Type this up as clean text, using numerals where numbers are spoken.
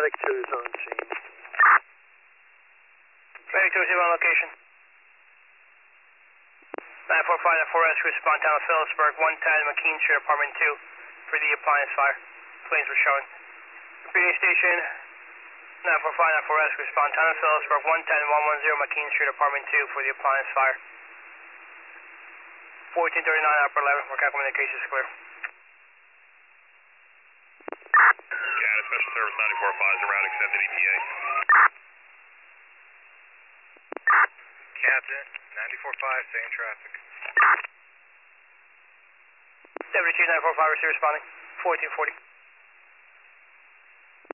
Medic 2 is on scene. Medic 2 is on location. 945 rescue, respond down to Phillipsburg, 110 McKean Street, apartment 2 for the appliance fire. Flames were showing. Repeating station, 945 rescue, respond down to Phillipsburg, 110 McKean Street, apartment 2 for the appliance fire. 1439 upper 11, we're communications clear. Cat, Special Service 94-5 is around accepted ETA. Captain, 94-5, same traffic. Deputy Chief 945, receive responding, 1440.